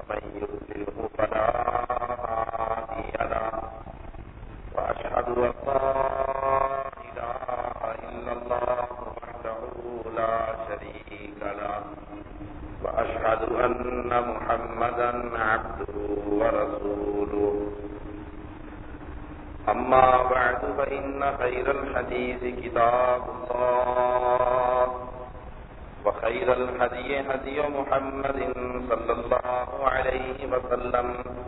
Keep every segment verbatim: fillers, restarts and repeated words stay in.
ومن يضلله فلا هادي له وأشهد أن لا إله إلا الله وحده لا شريك له وأشهد أن محمدا عبده ورسوله أما بعد فإن خير الحديث كتاب الله وخير الهدي هدي محمد صلى الله عليه وسلم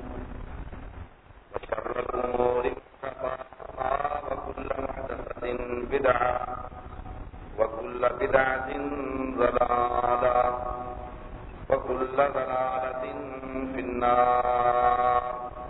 وشر الأمور محدثاتها وكل محدثة بدعة وكل بدعة ضلالة وكل ضلالة في النار.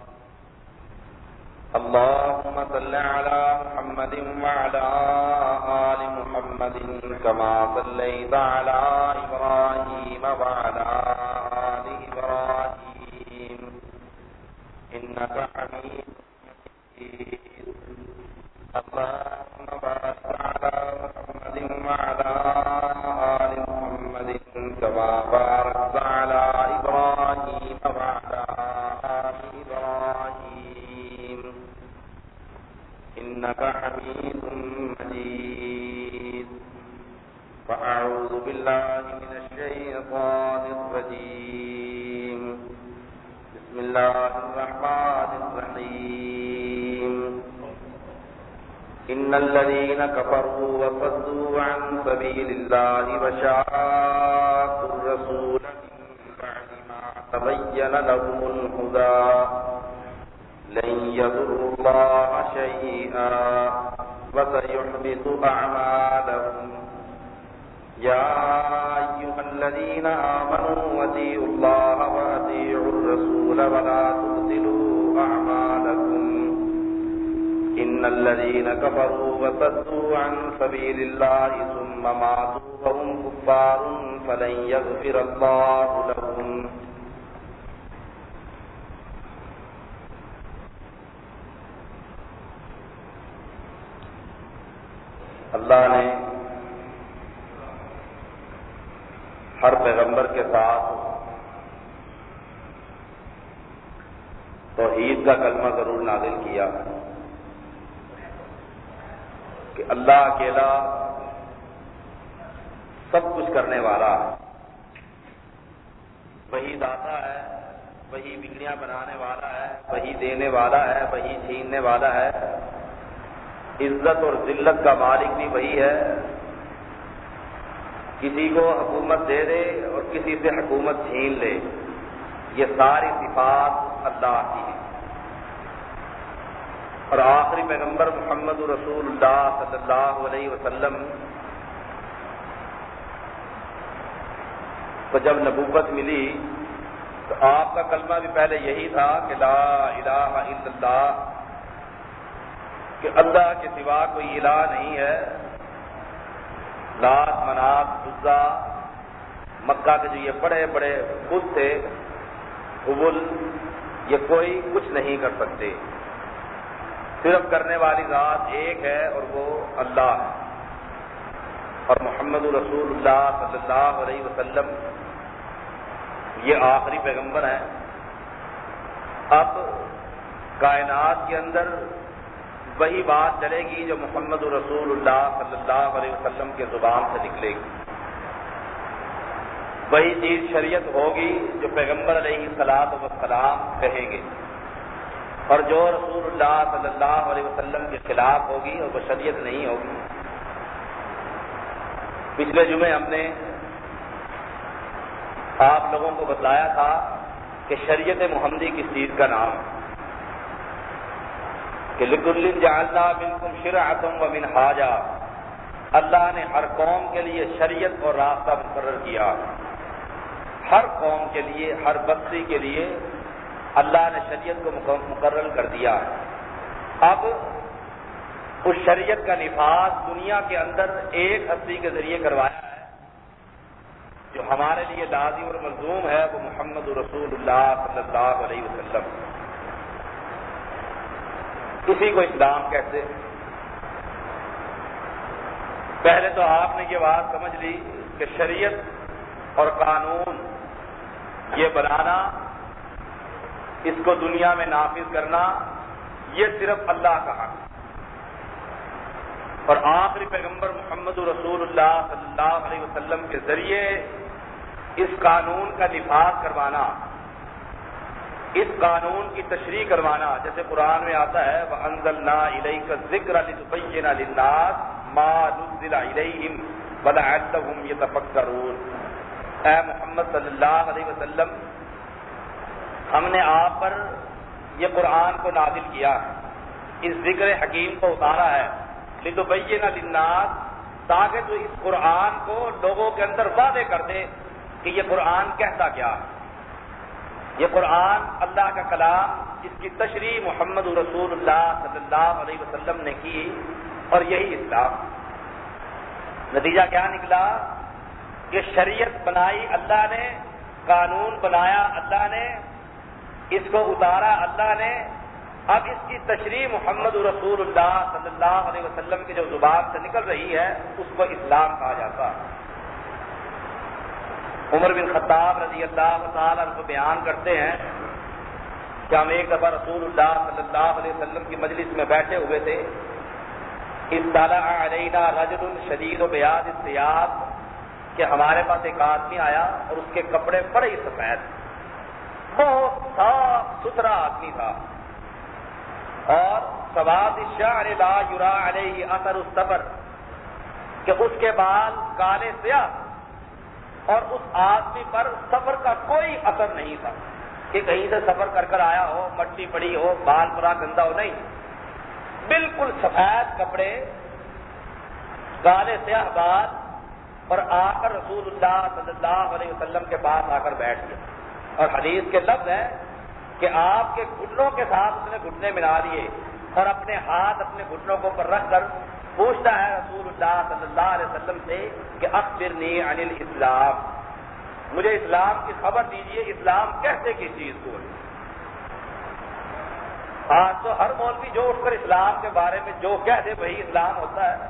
اللهم صل على محمد وعلى آل محمد كما صليت على إبراهيم وعلى آل إبراهيم إنك حميد مجيد. اللهم بارك على محمد وعلى آل محمد كما باركت على إبراهيم وعلى آل إبراهيم إنك حميد مجيد. فأعوذ بالله من الشيطان الرجيم. بسم الله الرحمن الرحيم. إن الذين كفروا وصدوا عن سبيل الله وشاقوا الرسول من بعد ما تبين لهم الهدى لن يضروا الله شيئا وسيحبط أعمالهم. يا أيها الذين آمنوا أطيعوا الله وأطيعوا الرسول ولا تبطلوا أعمالكم. إن الذين كفروا وصدوا عن سبيل الله ثم ماتوا وهم كفار فلن يغفر الله لهم. اللہ نے ہر پیغمبر کے ساتھ توحید کا کلمہ ضرور نازل کیا کہ اللہ اکیلا سب کچھ کرنے والا ہے، وہی داتا ہے، وہی بگڑیاں بنانے والا ہے، وہی دینے والا ہے، وہی چھیننے والا ہے، عزت اور ذلت کا مالک بھی وہی ہے، کسی کو حکومت دے دے اور کسی سے حکومت چھین لے، یہ ساری صفات اللہ کی ہیں. اور آخری پیغمبر محمد رسول اللہ صلی اللہ علیہ وسلم کو جب نبوت ملی تو آپ کا کلمہ بھی پہلے یہی تھا کہ لا الہ الا اللہ، کہ اللہ کے سوا کوئی الہ نہیں ہے. لات، منات، عزا، مکہ کے جو یہ بڑے بڑے بت تھے، حبل، یہ کوئی کچھ نہیں کر سکتے. صرف کرنے والی ذات ایک ہے اور وہ اللہ ہے. اور محمد رسول اللہ صلی اللہ علیہ وسلم یہ آخری پیغمبر ہیں. اب کائنات کے اندر وہی بات چلے گی جو محمد رسول اللہ صلی اللہ علیہ وسلم کے زبان سے نکلے گی، وہی چیز شریعت ہوگی جو پیغمبر علیہ الصلوۃ والسلام کہیں گے، اور جو رسول اللہ صلی اللہ علیہ وسلم کے خلاف ہوگی اور وہ شریعت نہیں ہوگی. پچھلے جمعے ہم نے آپ لوگوں کو بتلایا تھا کہ شریعت محمدی کس چیز کا نام ہے، کہ لِكُلٍّ جَعَلْنَا مِنْكُمْ شِرْعَةً وَمِنْهَاجًا، اللہ نے ہر قوم کے لیے شریعت اور راستہ مقرر کیا. ہر قوم کے لیے، ہر بستی کے لیے اللہ نے شریعت کو مقرر کر دیا ہے. اب اس شریعت کا نفاذ دنیا کے اندر ایک ہستی کے ذریعے کروایا ہے جو ہمارے لیے لازم اور ملزوم ہے، وہ محمد رسول اللہ صلی اللہ علیہ وسلم. کسی کو اسلام کہتے. پہلے تو آپ نے یہ بات سمجھ لی کہ شریعت اور قانون یہ بنانا اس کو دنیا میں نافذ کرنا یہ صرف اللہ کا حق ہے۔ اور آخری پیغمبر محمد رسول اللہ صلی اللہ علیہ وسلم کے ذریعے اس قانون کا نفاذ کروانا، اس قانون کی تشریح کروانا، جیسے قرآن میں آتا ہے وَأَنزَلْنَا إِلَيْكَ الذِّكْرَ لِتُبَيِّنَ لِلنَّاسِ مَا نُزِّلَ إِلَيْهِمْ وَلَعَلَّهُمْ يَتَفَكَّرُونَ۔ اے محمد صلی اللہ علیہ وسلم، ہم نے آپ پر یہ قرآن کو نازل کیا ہے، اس ذکر حکیم کو اتارا ہے، لِتُبَيِّنَ لِلنَّاسِ، تاکہ تو اس قرآن کو لوگوں کے اندر واضح کر دے کہ یہ قرآن کہتا کیا ہے۔ یہ قرآن اللہ کا کلام، اس کی تشریح محمد رسول اللہ صلی اللہ علیہ وسلم نے کی، اور یہی اسلام۔ نتیجہ کیا نکلا کہ شریعت بنائی اللہ نے، قانون بنایا اللہ نے، اس کو اتارا اللہ نے، اب اس کی تشریح محمد رسول اللہ صلی اللہ علیہ وسلم کی جو زبان سے نکل رہی ہے اس کو اسلام کہا جاتا ہے۔ عمر بن خطاب رضی اللہ تعالیٰ عنہ بیان کرتے ہیں کہ ہم ایک دفعہ رسول اللہ صلی اللہ علیہ وسلم کی مجلس میں بیٹھے ہوئے تھے، اطلع علینا رجل شدید بیاض الثیاب، کہ ہمارے پاس ایک آدمی آیا اور اس کے کپڑے بڑے ہی سفید، بہت صاف ستھرا آدمی تھا، اور سواد الشعر لا یرا علیہ اثر السفر، کہ اس کے بال کالے سیاہ اور اس آدمی پر سفر کا کوئی اثر نہیں تھا، کہ کہیں سے سفر کر کر آیا ہو، مٹی پڑی ہو، بال پورا گندا ہو، نہیں، بالکل سفید کپڑے، کالے سیاہ بال، اور آ کر رسول اللہ صلی اللہ علیہ وسلم کے پاس آ کر بیٹھ گیا۔ اور حدیث کے لفظ ہے کہ آپ کے گھٹنوں کے ساتھ اس نے گھٹنے ملا لیے اور اپنے ہاتھ اپنے گھٹنوں کے اوپر رکھ کر پوچھتا ہے رسول اللہ صلی اللہ علیہ وسلم سے کہ اخبرنی عن الاسلام، مجھے اسلام کی خبر دیجیے، اسلام کہتے کس چیز کو ہے؟ آج تو ہر مولوی جو اٹھ کر اسلام کے بارے میں جو کہہ دے وہی اسلام ہوتا ہے،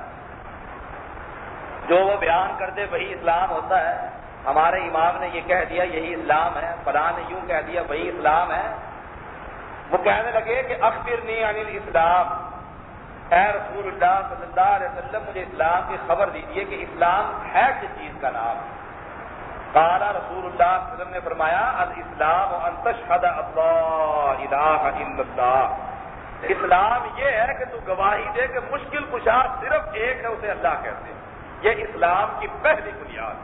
جو وہ بیان کر دے وہی اسلام ہوتا ہے۔ ہمارے امام نے یہ کہہ دیا یہی اسلام ہے، فلاں نے یوں کہہ دیا وہی اسلام ہے۔ وہ کہنے لگے کہ اخبرنی عن الاسلام، اے رسول اللہ صلی اللہ علیہ وسلم مجھے اسلام کی خبر دیجیے کہ اسلام ہے کس چیز کا نام؟ قال رسول اللہ صلی اللہ علیہ وسلم نے فرمایا الاسلام ان تشهد اللہ الہ الا اللہ، اسلام یہ ہے کہ تو گواہی دے کہ مشکل کشا صرف ایک ہے، اسے اللہ کہتے ہیں۔ یہ اسلام کی پہلی بنیاد،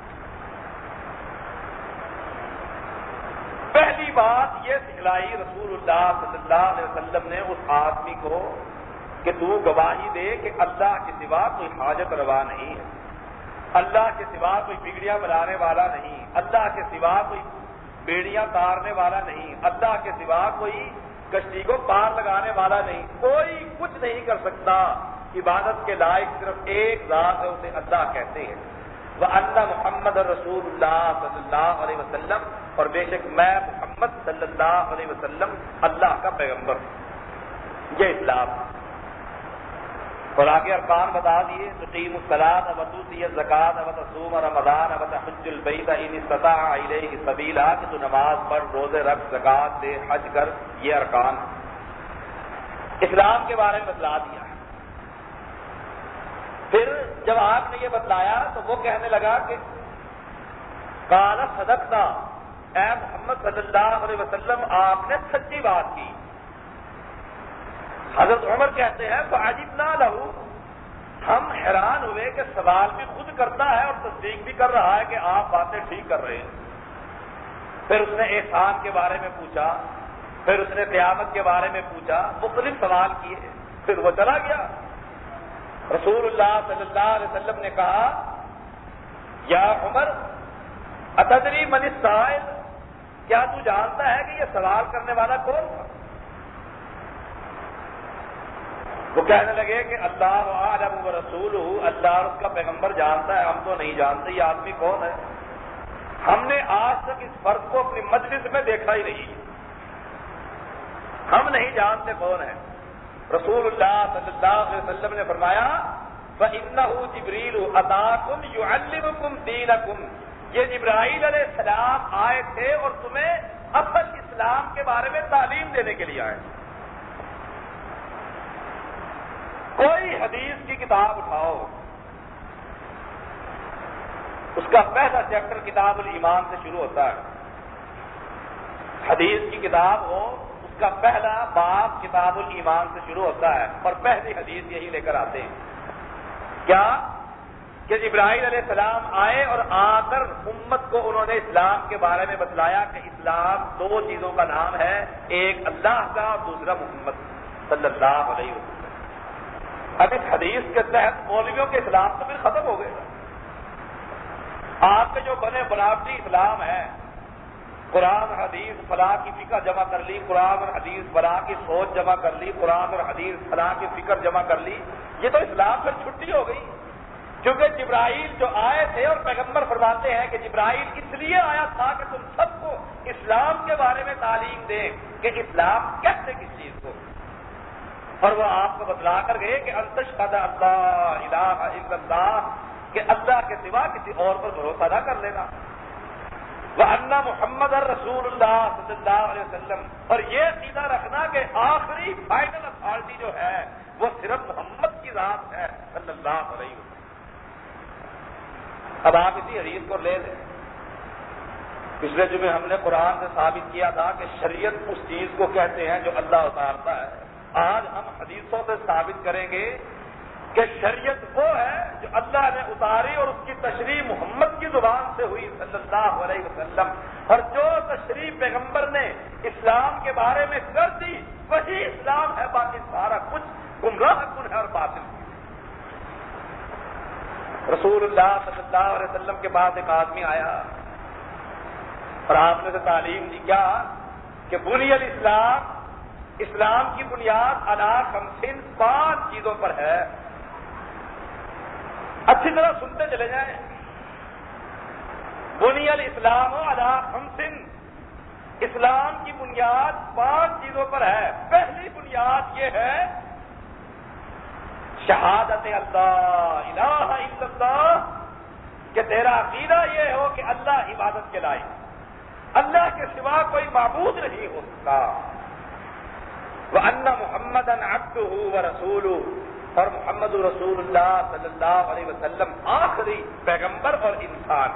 پہلی بات یہ سکھلائی رسول اللہ صلی اللہ علیہ وسلم نے اس آدمی کو کہ تو گواہی دے کہ اللہ کے سوا کوئی حاجت روا نہیں ہے، اللہ کے سوا کوئی بگڑیاں بنانے والا نہیں، اللہ کے سوا کوئی بیڑیاں تارنے والا نہیں، اللہ کے سوا کوئی کشتی کو پار لگانے والا نہیں، کوئی کچھ نہیں کر سکتا، عبادت کے لائق صرف ایک ذات ہے، اسے اللہ کہتے ہیں۔ وَأَنَّ مُحَمَّدَ رَسُولُ اللَّهِ صلی اللہ علیہ وسلم، اور بے شک میں محمد صلی اللہ علیہ وسلم اللہ کا پیغمبر ہوں۔ یہ اسلام، اور آگے ارکان بتا دیے، تقیم الصلاۃ وتؤتی الزکوٰۃ وتصوم رمضان وتحج البیت ان استطاع الیہ سبیلا، کہ تو نماز پڑھ، روزے رکھ، زکوٰۃ دے، حج کر، یہ ارکان اسلام کے بارے میں بتلا دیا۔ پھر جب آپ نے یہ بتلایا تو وہ کہنے لگا کہ قال صدقتا، اے محمد صلی اللہ علیہ وسلم آپ نے سچی بات کی۔ حضرت عمر کہتے ہیں فعجبنا لہ، ہم حیران ہوئے کہ سوال بھی خود کرتا ہے اور تصدیق بھی کر رہا ہے کہ آپ باتیں ٹھیک کر رہے ہیں۔ پھر اس نے احسان کے بارے میں پوچھا، پھر اس نے قیامت کے بارے میں پوچھا، مختلف سوال کیے، پھر وہ چلا گیا۔ رسول اللہ صلی اللہ علیہ وسلم نے کہا یا عمر اتدری من السائل، کیا تو جانتا ہے کہ یہ سوال کرنے والا کون تھا؟ وہ کہنے لگے کہ اللہ اعلم ورسولہ، اللہ اور اس کا پیغمبر جانتا ہے، ہم تو نہیں جانتے یہ آدمی کون ہے، ہم نے آج تک اس فرد کو اپنی مجلس میں دیکھا ہی نہیں، ہم نہیں جانتے کون ہے۔ رسول اللہ صلی اللہ علیہ وسلم نے فرمایا فَإِنَّهُ جِبْرِيلُ أَتَاكُمْ يُعَلِّمُكُمْ دِينَكُمْ، یہ جبرائیل علیہ السلام آئے تھے اور تمہیں اصل اسلام کے بارے میں تعلیم دینے کے لیے آئے. کوئی حدیث کی کتاب اٹھاؤ، اس کا پہلا چیپٹر کتاب الایمان سے شروع ہوتا ہے. حدیث کی کتاب ہو، اس کا پہلا باب کتاب الایمان سے شروع ہوتا ہے اور پہلی حدیث یہی لے کر آتے ہیں. کیا کہ جبرائیل علیہ السلام آئے اور آ کر امت کو انہوں نے اسلام کے بارے میں بتلایا کہ اسلام دو چیزوں کا نام ہے، ایک اللہ کا اور دوسرا محمد صلی اللہ علیہ وسلم. اب اس حدیث کے تحت مولویوں کے اسلام تو پھر ختم ہو گئے. آپ کے جو بنے بناوٹی اسلام ہے، قرآن حدیث فلاں کی فکر جمع کر لی، قرآن اور حدیث فلاں کی سوچ جمع کر لی، قرآن اور حدیث فلاں کی فکر جمع کر لی، یہ تو اسلام پر چھٹی ہو گئی. کیونکہ جبرائیل جو آئے تھے اور پیغمبر فرماتے ہیں کہ جبرائیل اس لیے آیا تھا کہ تم سب کو اسلام کے بارے میں تعلیم دے کہ اسلام کہتے کس چیز کو، اور وہ آپ کو بتلا کر گئے کہ ان تشہد اللہ الہ الا اللہ، کہ اللہ کے سوا کسی اور پر بھروسہ نہ کر لینا، وَأَنَّ مُحَمَّدًا رَسُولُ اللَّهِ صلی اللہ علیہ وسلم، اور یہ عقیدہ رکھنا کہ آخری فائنل اتھارٹی جو ہے وہ صرف محمد کی ذات ہے صلی اللہ علیہ وسلم. اب آپ اسی حدیث کو لے لیں. پچھلے جمعے ہم نے قرآن سے ثابت کیا تھا کہ شریعت اس چیز کو کہتے ہیں جو اللہ اتارتا ہے. آج ہم حدیثوں سے ثابت کریں گے کہ شریعت وہ ہے جو اللہ نے اتاری اور اس کی تشریح محمد کی زبان سے ہوئی صلی اللہ علیہ وسلم، اور جو تشریح پیغمبر نے اسلام کے بارے میں کر دی وہی اسلام ہے، باقی سارا کچھ گمراہ کن ہے اور باطل. رسول اللہ صلی اللہ علیہ وسلم کے بعد ایک آدمی آیا اور آپ نے اسے تعلیم دی کیا کہ بنی الاسلام، اسلام کی بنیاد علی خمسین، پانچ چیزوں پر ہے. اچھی طرح سنتے چلے جائیں. بنی الاسلام علی خمسین، اسلام کی بنیاد پانچ چیزوں پر ہے. پہلی بنیاد یہ ہے شہادت اللہ الہ الا اللہ، کہ تیرا عقیدہ یہ ہو کہ اللہ عبادت کے لائق، اللہ کے سوا کوئی معبود نہیں ہو سکتا. وَأَنَّ مُحَمَّدًا عَبْدُهُ وَرَسُولُهُ، اور محمد رسول اللہ صلی اللہ علیہ وسلم آخری پیغمبر اور انسان.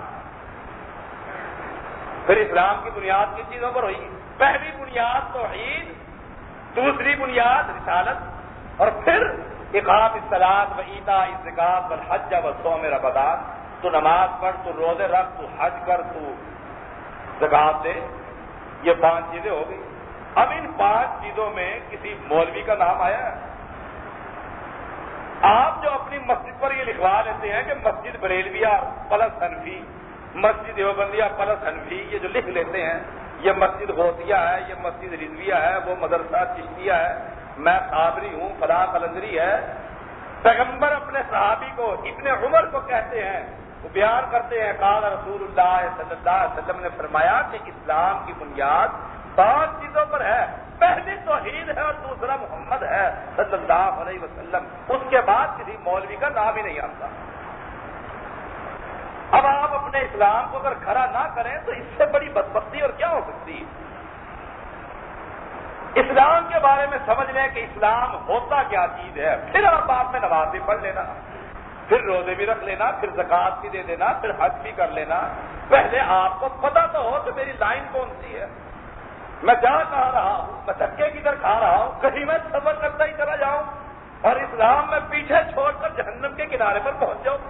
پھر اسلام کی بنیاد کن چیزوں پر ہوئی؟ پہلی بنیاد توحید، دوسری بنیاد رسالت، اور پھر اقام الصلاۃ و ایتاء الزکوٰۃ والحج وصوم رمضان. تو نماز پڑھ، تو روزے رکھ، تو حج کر، تو زکوٰۃ دے. یہ پانچ چیزیں ہو گئی. اب ان پانچ چیزوں میں کسی مولوی کا نام آیا ہے؟ آپ جو اپنی مسجد پر یہ لکھوا لیتے ہیں کہ مسجد بریلویہ پلس حنفی، مسجد دیوبندیہ پلس حنفی، یہ جو لکھ لیتے ہیں، یہ مسجد غوثیہ ہے، یہ مسجد رضویہ ہے، وہ مدرسہ چشتیہ ہے، میں صابری ہوں، فلاں قلندری ہے. پیغمبر اپنے صحابی کو، ابن عمر کو کہتے ہیں، وہ بیان کرتے ہیں، قال رسول اللہ صلی اللہ علیہ وسلم نے فرمایا کہ اسلام کی بنیاد پانچ چیزوں پر ہے. پہلی توحید ہے اور دوسرا محمد ہے صلی اللہ علیہ وسلم. اس کے بعد کسی مولوی کا نام ہی نہیں آتا. اب آپ اپنے اسلام کو اگر کھڑا نہ کریں تو اس سے بڑی بدبختی اور کیا ہو سکتی. اسلام کے بارے میں سمجھ لیں کہ اسلام ہوتا کیا چیز ہے، پھر آپ آپ میں نماز بھی پڑھ لینا، پھر روزے بھی رکھ لینا، پھر زکوٰۃ بھی دے دینا، پھر حج بھی کر لینا. پہلے آپ کو پتہ تو ہو کہ میری لائن کون سی ہے، میں جا کہاں رہا ہوں، میں دھکے کدھر کھا رہا ہوں، کہیں میں سفر کرتا ہی چلا جاؤں اور اسلام میں پیچھے چھوڑ کر جہنم کے کنارے پر پہنچ جاؤں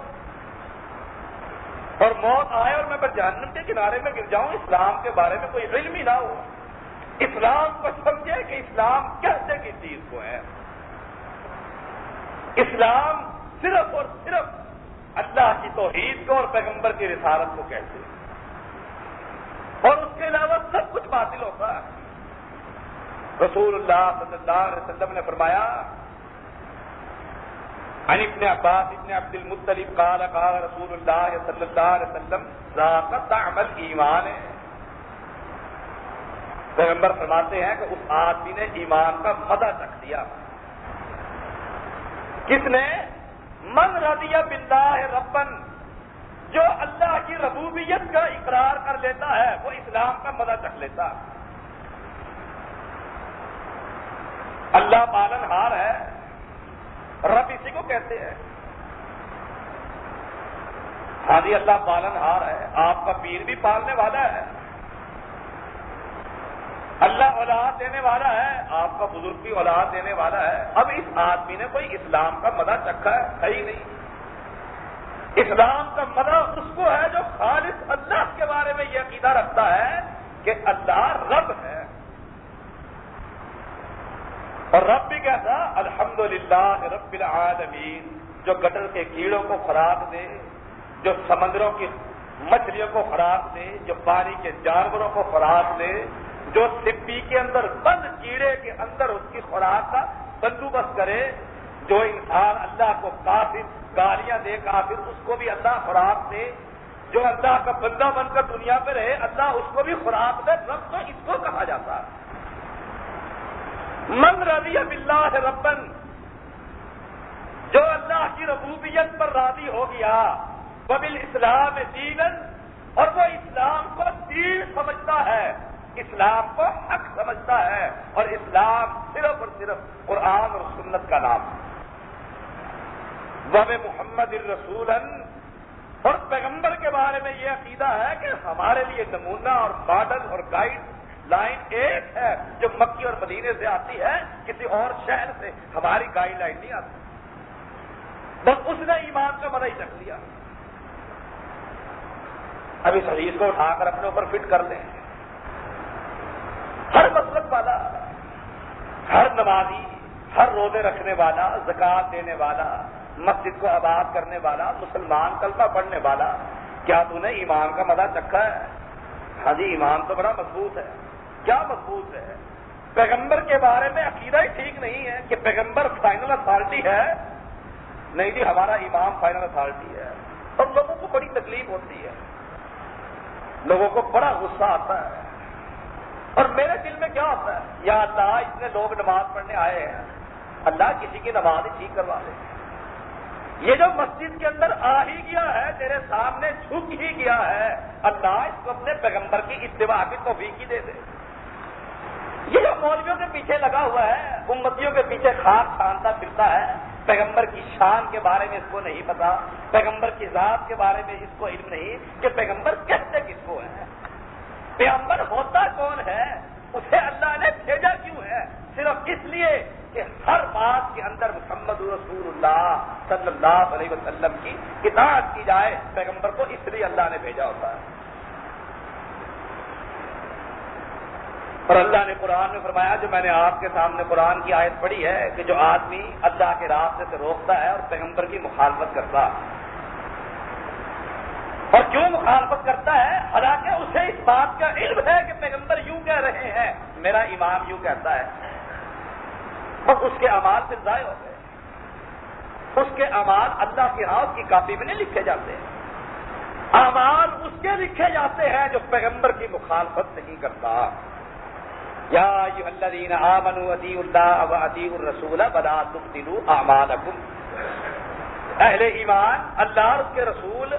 اور موت آئے اور میں پھر جہنم کے کنارے میں گر جاؤں. اسلام کے بارے میں کوئی علم ہی نہ ہو. اسلام کو سمجھے کہ اسلام کہتے کی چیز کو ہے. اسلام صرف اور صرف اللہ کی توحید کو اور پیغمبر کی رسالت کو کہتے ہیں، اور اس کے علاوہ سب کچھ باطل ہوتا ہے. رسول اللہ صلی اللہ علیہ وسلم نے فرمایا، عن ابن عباس ابن عبد المطلب قال قال رسول اللہ صلی اللہ علیہ وسلم ذاق طعم الایمان. پیغمبر فرماتے ہیں کہ اس آدمی نے ایمان کا مزہ چکھ دیا. کس نے؟ من رضی باللہ ربن، جو اللہ کی ربوبیت کا اقرار کر لیتا ہے وہ اسلام کا مزہ چکھ لیتا. اللہ پالن ہار ہے، رب اسی کو کہتے ہیں۔ ہاں جی اللہ پالن ہار ہے، آپ کا پیر بھی پالنے والا ہے، اللہ اولاد دینے والا ہے، آپ کا بزرگ بھی اولاد دینے والا ہے۔ اب اس آدمی نے کوئی اسلام کا مزہ چکھا ہے؟ ہے ہی نہیں۔ اسلام کا مزہ اس کو ہے جو خالص اللہ کے بارے میں یہ عقیدہ رکھتا ہے کہ اللہ رب ہے، اور رب بھی کہتا الحمدللہ رب العالمین، جو گٹر کے کیڑوں کو خوراک دے، جو سمندروں کی مچھلیوں کو خوراک دے، جو پانی کے جانوروں کو خوراک دے، جو سپی کے اندر بند کیڑے کے اندر اس کی خوراک کا بندوبست کرے، جو انسان اللہ کو کافر گالیاں دے کافر اس کو بھی اللہ خوراک دے، جو اللہ کا بندہ بن کر دنیا پہ رہے اللہ اس کو بھی خوراک دے، رب تو اس کو کہا جاتا ہے۔ من رضی باللہ ربن، جو اللہ کی ربوبیت پر راضی ہو گیا، وبالاسلام دینا، اور وہ اسلام کو دین سمجھتا ہے، اسلام کو حق سمجھتا ہے، اور اسلام صرف اور صرف قرآن اور سنت کا نام ہے۔ وَبِ محمد الرسول، اور پیغمبر کے بارے میں یہ عقیدہ ہے کہ ہمارے لیے نمونہ اور ماڈل اور گائیڈ لائن ایک ہے جو مکی اور مدینے سے آتی ہے، کسی اور شہر سے ہماری گائیڈ لائن نہیں آتی۔ بس اس نے ایمان کا مزہ ہی چکھ لیا۔ اب اس حدیث کو اٹھا کر اپنے اوپر فٹ کر لیں۔ ہر مسلک والا، ہر نمازی، ہر روزے رکھنے والا، زکوٰۃ دینے والا، مسجد کو آباد کرنے والا، مسلمان کلمہ پڑھنے والا، کیا تو نے ایمان کا مزہ چکھا ہے؟ ہاں جی ایمان تو بڑا مضبوط ہے۔ کیا مضبوط ہے؟ پیغمبر کے بارے میں عقیدہ ہی ٹھیک نہیں ہے کہ پیغمبر فائنل اتھارٹی ہے۔ نہیں جی ہمارا امام فائنل اتھارٹی ہے، اور لوگوں کو بڑی تکلیف ہوتی ہے، لوگوں کو بڑا غصہ آتا ہے، اور میرے دل میں کیا ہوتا ہے، یا اللہ اتنے لوگ نماز پڑھنے آئے ہیں، اللہ کسی کی نماز ہی ٹھیک کروا دے۔ یہ جو مسجد کے اندر آ ہی گیا ہے، تیرے سامنے جھک ہی گیا ہے، اللہ اس کو اپنے پیغمبر کی اتباع کی توفیق ہی دے دے۔ یہ جو مولویوں کے پیچھے لگا ہوا ہے، امتیوں کے پیچھے خاک چھانتا پھرتا ہے، پیغمبر کی شان کے بارے میں اس کو نہیں پتا، پیغمبر کی ذات کے بارے میں اس کو علم نہیں کہ پیغمبر کہتے کس کو ہے، پیغمبر ہوتا کون ہے، اسے اللہ نے بھیجا کیوں ہے؟ صرف اس لیے کہ ہر بات کے اندر محمد رسول اللہ صلی اللہ علیہ وسلم کی اطاعت کی جائے، پیغمبر کو اس لیے اللہ نے بھیجا ہوتا ہے۔ اور اللہ نے قرآن میں فرمایا، جو میں نے آپ کے سامنے قرآن کی آیت پڑھی ہے کہ جو آدمی اللہ کے راستے سے روکتا ہے اور پیغمبر کی مخالفت کرتا ہے، اور کیوں مخالفت کرتا ہے؟ حالانکہ اسے اس بات کا علم ہے کہ پیغمبر یوں کہہ رہے ہیں، میرا امام یوں کہتا ہے، اور اس کے اعمال پھر ضائع ہو گئے۔ اس کے اعمال اللہ کے ہاں کی کاپی میں نہیں لکھے جاتے، اعمال اس کے لکھے جاتے ہیں جو پیغمبر کی مخالفت نہیں کرتا۔ یا ایھا الذین آمنوا اطیعوا اللہ واطیعوا الرسول ولا تبطلوا اعمالکم، اہل ایمان اللہ اور اس کے رسول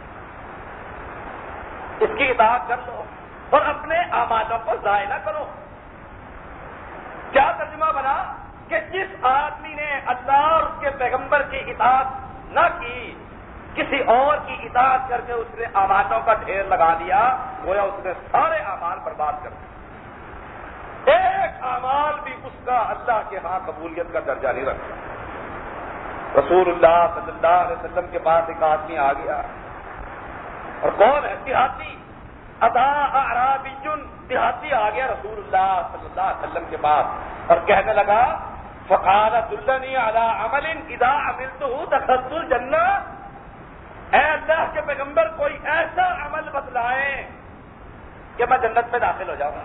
اس کی اطاعت کر لو اور اپنے اعمالوں کو ضائع نہ کرو۔ کیا ترجمہ بنا کہ جس آدمی نے اللہ اور اس کے پیغمبر کی اطاعت نہ کی، کسی اور کی اطاعت کر کے اس نے اعمالوں کا ڈھیر لگا دیا، گویا اس نے سارے اعمال برباد کر دیے، ایک اعمال بھی اس کا اللہ کے ہاں قبولیت کا درجہ نہیں رکھتا۔ رسول اللہ صلی اللہ علیہ وسلم کے پاس ایک آدمی آ گیا، اور کون ہے؟ دیہاتی، اتا اعرابی، دیہاتی آ گیا رسول اللہ صلی اللہ علیہ وسلم کے پاس اور کہنے لگا، فقال دلنی علی عمل اذا عملته دخلت الجنہ، اے اللہ کے پیغمبر کوئی ایسا عمل بتلائیں کہ میں جنت میں داخل ہو جاؤں،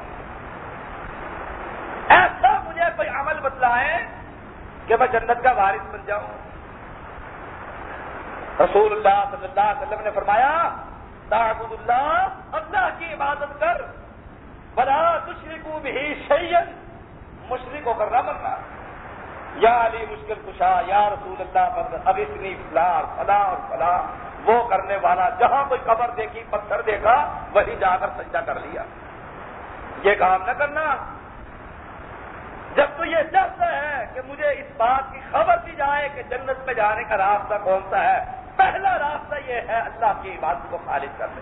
ایسا مجھے کوئی عمل بتلائیں کہ میں جنت کا وارث بن جاؤں۔ رسول اللہ صلی اللہ علیہ وسلم نے فرمایا، تعبد اللہ، اللہ کی عبادت کر، ولا تشرکوا بہ شیئا، مشرک ہو کر نہ مرنا۔ یا علی مشکل کشا، یا رسول اللہ اب اتنی فلاں فلاں اور فلاں، وہ کرنے والا جہاں کوئی قبر دیکھی پتھر دیکھا وہی جا کر سجدہ کر لیا، یہ کام نہ کرنا۔ جب تو یہ چاہتا ہے کہ مجھے اس بات کی خبر دی جائے کہ جنت میں جانے کا راستہ کون سا ہے، پہلا راستہ یہ ہے اللہ کی عبادت کو خالص کر دے.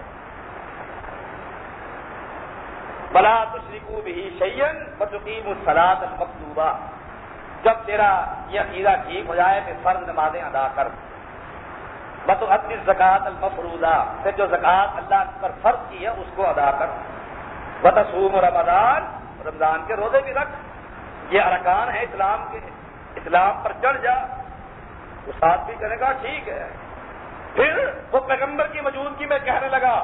وَلَا تُشْرِكُوا بِهِ شَيْئًا وَتُقِيمُوا الصَّلَاةَ الْمَكْتُوبَةَ. جب تیرا یہ عقیدہ ٹھیک ہو جائے کہ فرض نمازیں ادا کر، وَتُؤَدِّ الزَّكَاةَ الْمَفْرُوضَةَ، پھر جو زکوٰۃ اللہ پر فرض کی ہے اس کو ادا کر، وَتَصُومُ رَمَضَان، رمضان کے روزے بھی رکھ. یہ ارکان ہے اسلام کے، اسلام پر چڑھ جا. استاد بھی کہنے کا ٹھیک ہے. پھر وہ پیغمبر کی موجودگی میں کہنے لگا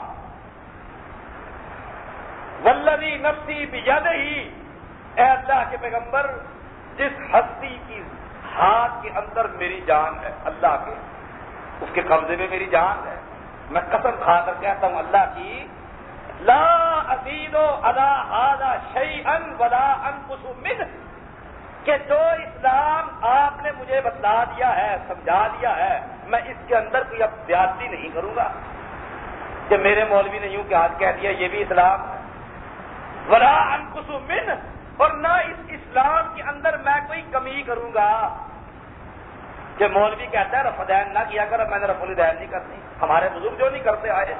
والذی نفسی بیدہ، اے اللہ کے پیغمبر، جس ہستی کی ہاتھ کے اندر میری جان ہے، اللہ کے اس کے قبضے میں میری جان ہے، میں قسم کھا کر کہتا ہوں اللہ کی، لا ازید علی ھذا شیئا ولا انقص منہ، کہ جو اسلام آپ نے مجھے بتلا دیا ہے، سمجھا دیا ہے، میں اس کے اندر کوئی اب زیادتی نہیں کروں گا کہ میرے مولوی نے یوں کہ آج کہہ دیا یہ بھی اسلام ہے، ولا انقص منہ، اور نہ اس اسلام کے اندر میں کوئی کمی کروں گا کہ مولوی کہتا ہے رفع دین نہ کیا کر، میں نے رفع الدین نہیں کرنی. ہمارے بزرگ جو نہیں کرتے آئے،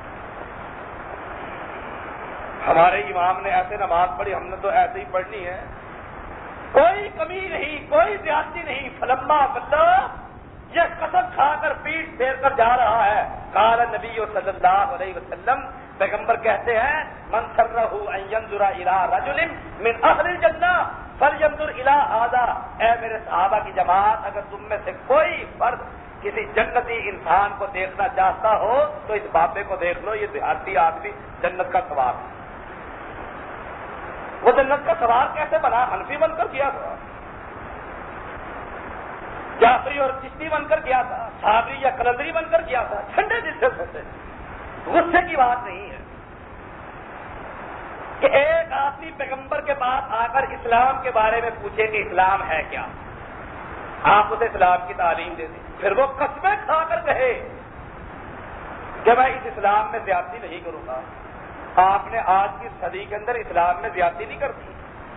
ہمارے امام نے ایسے نماز پڑھی، ہم نے تو ایسے ہی پڑھنی ہے، کوئی کمی نہیں، کوئی زیادتی نہیں. فلما بلّہ، یہ قسم کھا کر پیٹ پھیر کر جا رہا ہے. قال نبی صلی اللہ علیہ وسلم، پیغمبر کہتے ہیں، من سرہ ان ينظر الى رجل من اہل الجنہ فلینظر الى ھذا. اے میرے صحابہ کی جماعت، اگر تم میں سے کوئی فرد کسی جنتی انسان کو دیکھنا چاہتا ہو تو اس بابے کو دیکھ لو، یہ دیہاتی آدمی جنت کا سوار ہے. وہ جنت کا سوار کیسے بنا؟ حنفی بن کر کیا تھا، جعفری اور چشتی بن کر کیا تھا، صابری یا قلندری بن کر کیا تھا. ٹھنڈے دل سے سوچے، غصے کی بات نہیں ہے کہ ایک آدمی پیغمبر کے پاس آ کر اسلام کے بارے میں پوچھے کہ اسلام ہے کیا، آپ اسے اسلام کی تعلیم دے دیں، پھر وہ قسمیں کھا کر کہے کہ میں اس اسلام میں زیادتی نہیں کروں گا. آپ نے آج کی صدی کے اندر اسلام میں زیادتی نہیں کرتی.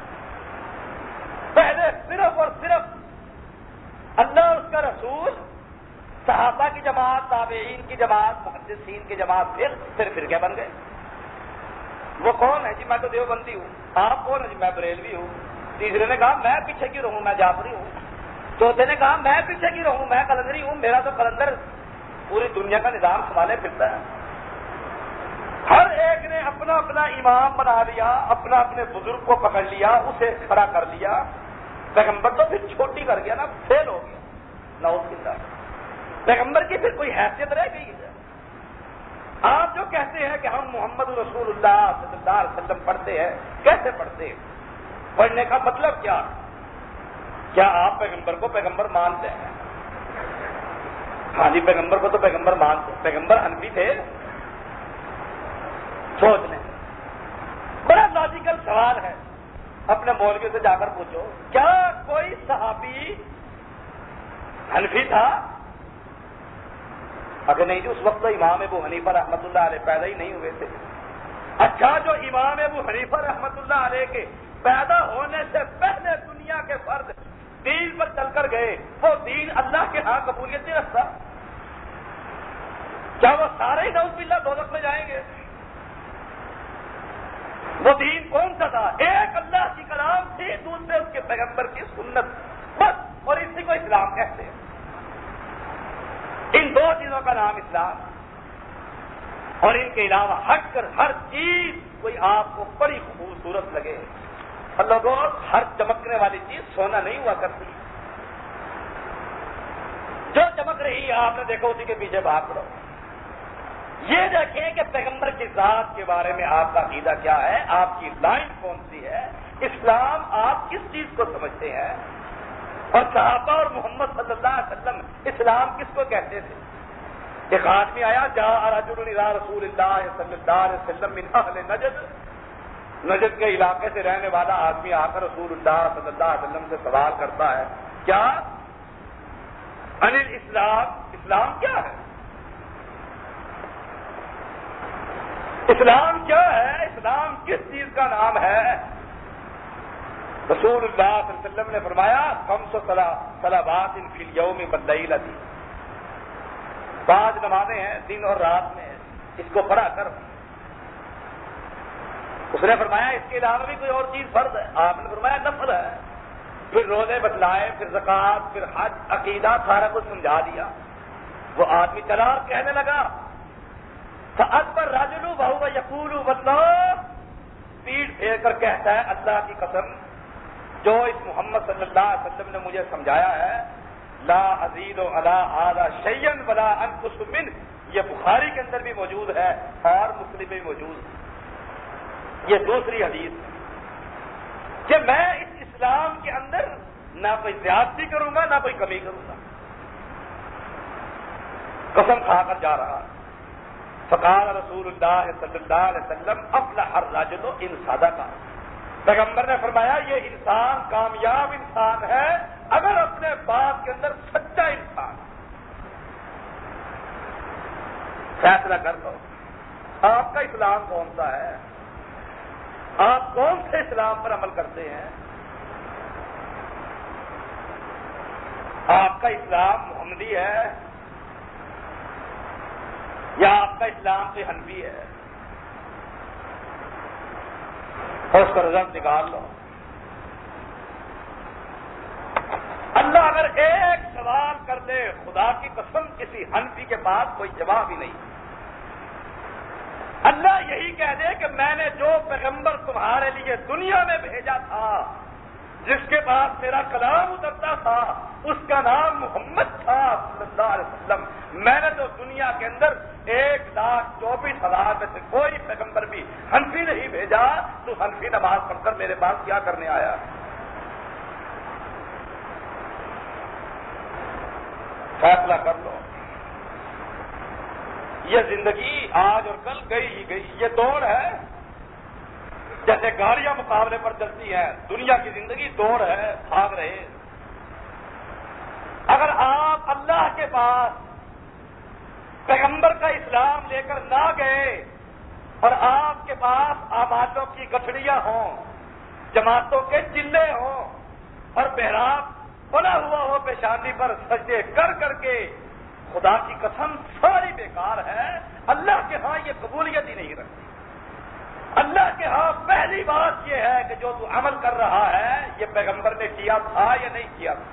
پہلے صرف اور صرف اللہ اور اس کا رسول، صحابہ کی جماعت، تابعین کی جماعت، محدثین کی جماعت، پھر پھر فرقے بن گئے. وہ کون ہے جی؟ میں تو دیوبندی ہوں. آپ کون ہے جی؟ میں بریلوی ہوں. تیسرے نے کہا میں پیچھے کی رہوں، میں جعفری ہوں. چوتھے نے کہا میں پیچھے کی رہوں، میں قلندری ہوں. میرا تو قلندر پوری دنیا کا نظام سنبھالے پھرتا ہے. ہر ایک نے اپنا اپنا امام بنا لیا، اپنا اپنے بزرگ کو پکڑ لیا، اسے کھڑا کر لیا. پیغمبر تو پھر چھوٹی کر گیا نا، فیل ہو گیا. نعوذ باللہ، پیغمبر کی پھر کوئی حیثیت رہ گئی ہے؟ آپ جو کہتے ہیں کہ ہم محمد رسول اللہ صلی اللہ علیہ وسلم پڑھتے ہیں، کیسے پڑھتے ہیں؟ پڑھنے کا مطلب کیا؟ کیا آپ پیغمبر کو پیغمبر مانتے ہیں؟ ہاں جی، پیغمبر کو تو پیغمبر مانتے ہیں. پیغمبر حنفی تھے؟ سوچ لیں، بڑا لاجیکل سوال ہے. اپنے مولوی سے جا کر پوچھو، کیا کوئی صحابی حنفی تھا؟ اگر نہیں تو اس وقت تو امام ابو حنیفہ رحمۃ اللہ علیہ پیدا ہی نہیں ہوئے تھے. اچھا، جو امام ابو حنیفہ رحمۃ اللہ علیہ کے پیدا ہونے سے پہلے دنیا کے فرد دین پر چل کر گئے، وہ دین اللہ کے ہاں قبولیت نہیں رکھتا؟ کیا وہ سارے ہی نعوذ باللہ دوزخ میں جائیں گے؟ وہ دین کون سا تھا؟ ایک اللہ کی کلام تھی، دوسرے اس کے پیغمبر کی سنت، بس. اور اسی کو اسلام کہتے ہیں. ان دو چیزوں کا نام اسلام. اور ان کے علاوہ ہٹ کر ہر چیز کوئی آپ کو بڑی خوبصورت لگے. اللہ کو ہر چمکنے والی چیز سونا نہیں ہوا کرتی. جو چمک رہی ہے آپ نے دیکھا اسی کے پیچھے بھاگ پڑو. یہ دیکھیں کہ پیغمبر کی ذات کے بارے میں آپ کا عقیدہ کیا ہے، آپ کی لائن کون سی ہے، اسلام آپ کس چیز کو سمجھتے ہیں. اور صحابہ اور محمد صلی اللہ علیہ وسلم اسلام کس کو کہتے تھے؟ ایک آدمی آیا، جاء رجل الی رسول اللہ صلی اللہ علیہ وسلم من اہل نجد، نجد کے علاقے سے رہنے والا آدمی آ کر رسول اللہ صلی اللہ علیہ وسلم سے سوال کرتا ہے، کیا عن الاسلام، اسلام کیا ہے؟ اسلام کیا ہے؟ اسلام کس چیز کا نام ہے؟ رسول اللہ صلی اللہ علیہ وسلم نے فرمایا خمس صلوات فی الیوم واللیلۃ، پانچ نمازیں ہیں دن اور رات میں، اس کو پڑھا کر۔ اس نے فرمایا اس کے علاوہ بھی کوئی اور چیز فرض ہے؟ آپ نے فرمایا نفل ہے۔ پھر روزے بتلائے، پھر زکوٰۃ، پھر حج، عقیدہ، سارا کچھ سمجھا دیا۔ وہ آدمی چلا اور کہنے لگا فَأَدْبَرَ الرَّجُلُ وَهُوَ يَقُولُ وَاللَّهِ، پیٹھ پھیر کر کہتا ہے اللہ کی قسم جو اس محمد صلی اللہ علیہ وسلم نے مجھے سمجھایا ہے، لا ازید علی ھذا شیئا ولا انقص منہ، یہ بخاری کے اندر بھی موجود ہے اور مسلم میں بھی موجود ہے۔ یہ دوسری حدیث کہ میں اس اسلام کے اندر نہ کوئی زیادتی کروں گا نہ کوئی کمی کروں گا، قسم کھا کر جا رہا۔ فقال رسول اللہ صلی اللہ علیہ وسلم افلح الرجل ان صدق، پیغمبر نے فرمایا یہ انسان کامیاب انسان ہے اگر اپنے بات کے اندر سچا انسان۔ فیصلہ کر لو آپ کا اسلام کون سا ہے، آپ کون سے اسلام پر عمل کرتے ہیں؟ آپ کا اسلام محمدی ہے یا آپ کا اسلام سے حنفی ہے؟ اور اس کا رزلٹ نکال لو۔ اللہ اگر ایک سوال کر دے خدا کی قسم کسی حنفی کے پاس کوئی جواب ہی نہیں، اللہ یہی کہہ دے کہ میں نے جو پیغمبر تمہارے لیے دنیا میں بھیجا تھا، جس کے پاس میرا کلام اترتا تھا، اس کا نام محمد تھا صلی اللہ علیہ وسلم، میں نے تو دنیا کے اندر ایک لاکھ چوبیس ہزار میں سے کوئی پیغمبر بھی حنفی نہیں بھیجا، تو حنفی نماز پڑھ کر میرے پاس کیا کرنے آیا؟ فیصلہ کر لو۔ یہ زندگی آج اور کل گئی ہی گئی، یہ دوڑ ہے جیسے گاڑیاں مقابلے پر چلتی ہیں، دنیا کی زندگی دوڑ ہے، بھاگ رہے۔ اگر آپ اللہ کے پاس پیغمبر کا اسلام لے کر نہ گئے اور آپ کے پاس آبادوں کی گٹھڑیاں ہوں، جماعتوں کے چلے ہوں اور بہرام بنا ہوا ہو پیشانی پر سجدے کر کر کے، خدا کی قسم ساری بیکار ہے، اللہ کے ہاں یہ قبولیت ہی نہیں رکھتی۔ اللہ کے ہاں پہلی بات یہ ہے کہ جو تو عمل کر رہا ہے یہ پیغمبر نے کیا تھا یا نہیں کیا تھا۔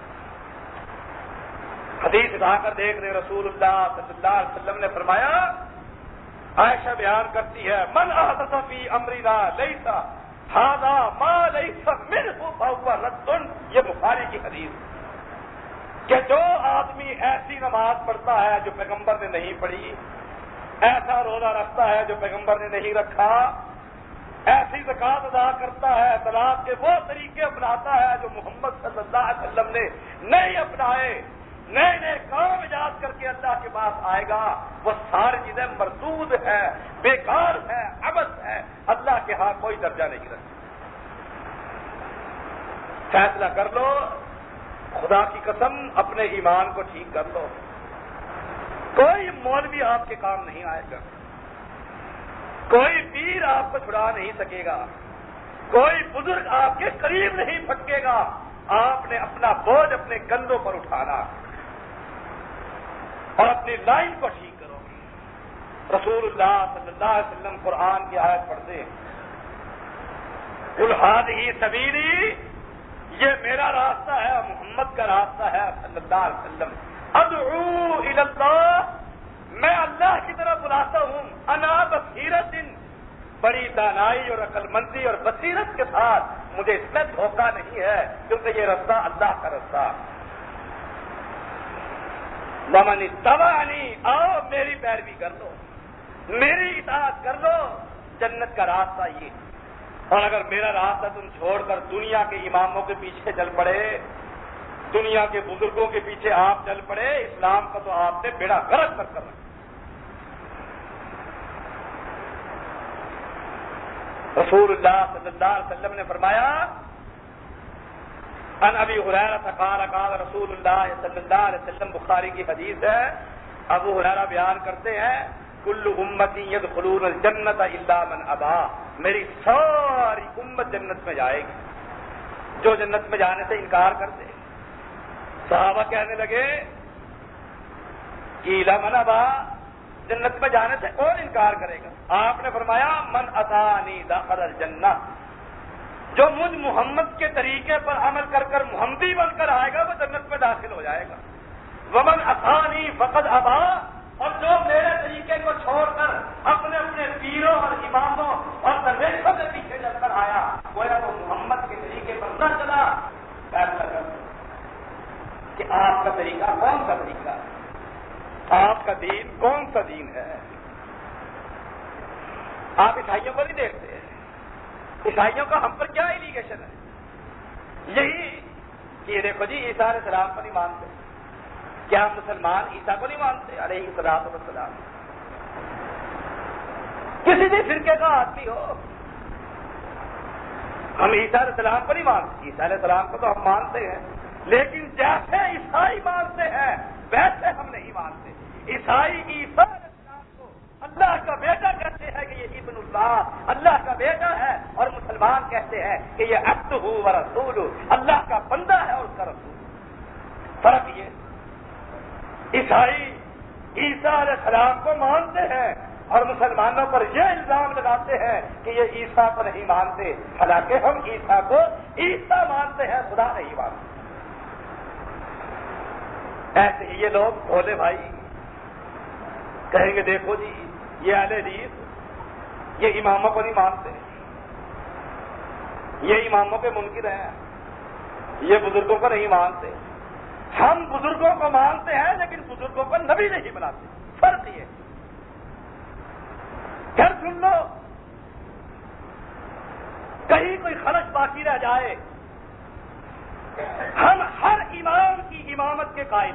حدیث اٹھا کر دیکھ رہے رسول اللہ صلی اللہ علیہ وسلم نے فرمایا، عائشہ بیان کرتی ہے من احدث فی امرنا لیس ھذا ما لیس منہ فہو رد، یہ بخاری کی حدیث کہ جو آدمی ایسی نماز پڑھتا ہے جو پیغمبر نے نہیں پڑھی، ایسا روزہ رکھتا ہے جو پیغمبر نے نہیں رکھا، ایسی زکوٰۃ ادا کرتا ہے، طلاق کے وہ طریقے اپناتا ہے جو محمد صلی اللہ علیہ وسلم نے نہیں اپنائے، نئے نئے کام ایجاد کر کے اللہ کے پاس آئے گا، وہ ساری چیزیں مردود ہے، بیکار ہے، عبث ہے، اللہ کے ہاں کوئی درجہ نہیں رکھتی۔ فیصلہ کر لو، خدا کی قسم اپنے ایمان کو ٹھیک کر لو۔ کوئی مولوی آپ کے کام نہیں آئے گا، کوئی پیر آپ کو چھڑا نہیں سکے گا، کوئی بزرگ آپ کے قریب نہیں پھٹکے گا، آپ نے اپنا بوجھ اپنے کندھوں پر اٹھانا اور اپنی لائن کو ٹھیک کرو۔ رسول اللہ صلی اللہ علیہ وسلم قرآن کی آیت پڑھتے ہیں، قل ھذہ سبیلی، یہ میرا راستہ ہے، محمد کا راستہ ہے صلی اللہ علیہ وسلم، ادعو الی اللہ، میں اللہ کی طرف بلاتا ہوں، انا بصیرت، بڑی دانائی اور عقل مندی اور بصیرت کے ساتھ، مجھے اس میں دھوکہ نہیں ہے کیونکہ یہ رستہ اللہ کا رستہ۔ ومن اتبعنی، آؤ میری پیروی کر لو، میری اطاعت کر لو، جنت کا راستہ یہ۔ اور اگر میرا راستہ تم چھوڑ کر دنیا کے اماموں کے پیچھے چل پڑے، دنیا کے بزرگوں کے پیچھے آپ چل پڑے، اسلام کا تو آپ نے بیڑا غرق کر کر رکھا۔ رسول اللہ صلی اللہ علیہ وسلم نے فرمایا، ان ابی ہریرہ قال قال رسول اللہ صلی اللہ علیہ وسلم، بخاری کی حدیث ہے، ابو ہریرہ بیان کرتے ہیں، کل امتی یدخلون الجنت الا من ابا، میری ساری امت جنت میں جائے گی جو جنت میں جانے سے انکار کرتے. صحابہ کہنے لگے قیل من ابا, جنت میں جانے سے کون انکار کرے گا؟ آپ نے فرمایا من اطاعنی دخل الجنہ, جو مجھ محمد کے طریقے پر عمل کر کر محمدی بن کر آئے گا وہ جنت میں داخل ہو جائے گا. ومن عصانی فقد ابا, اور جو میرے طریقے کو چھوڑ کر اپنے اپنے پیروں اور اماموں اور درویشوں کے پیچھے چل کر آیا گویا وہ محمد کے طریقے پر نہ چلا. فیصلہ کر کہ آپ کا طریقہ کون سا طریقہ ہے, آپ کا دین کون سا دین ہے. آپ عیسائیوں کو نہیں دیکھتے, عیسائیوں کا ہم پر کیا ایلیگیشن ہے؟ یہی کہ یہ دیکھو جی عیسیٰ علیہ السلام کو نہیں مانتے. کیا مسلمان عیسیٰ کو نہیں مانتے علیہ الصلوۃ والسلام؟ کسی بھی فرقے کا آدمی ہو, ہم عیسیٰ علیہ السلام کو نہیں مانتے. عیسیٰ علیہ السلام کو تو ہم مانتے ہیں, لیکن جیسے عیسائی مانتے ہیں ویسے ہم نہیں مانتے. عیسائی عیسیٰ علیہ السلام کو اللہ کا بیٹا کہتے ہیں کہ یہ ابن اللہ, اللہ کا بیٹا ہے, اور مسلمان کہتے ہیں کہ یہ عبدہ و رسولہ, اللہ کا بندہ ہے اور اس کا رسول. فرق یہ, عیسائی عیسیٰ علیہ السلام کو مانتے ہیں اور مسلمانوں پر یہ الزام لگاتے ہیں کہ یہ عیسیٰ کو نہیں مانتے, حالانکہ ہم عیسیٰ کو عیسیٰ مانتے ہیں, خدا نہیں مانتے. ایسے ہی یہ لوگ بھولے بھائی کہیں گے دیکھو جی یہ اہل حدیث یہ اماموں کو نہیں مانتے, یہ اماموں کے منکر ہیں, یہ بزرگوں کو نہیں مانتے. ہم بزرگوں کو مانتے ہیں لیکن بزرگوں کو نبی نہیں بناتے. فرق یہ, پھر سن لو کہیں کوئی خلش باقی رہ جائے, ہم ہر امام کی امامت کے قائل.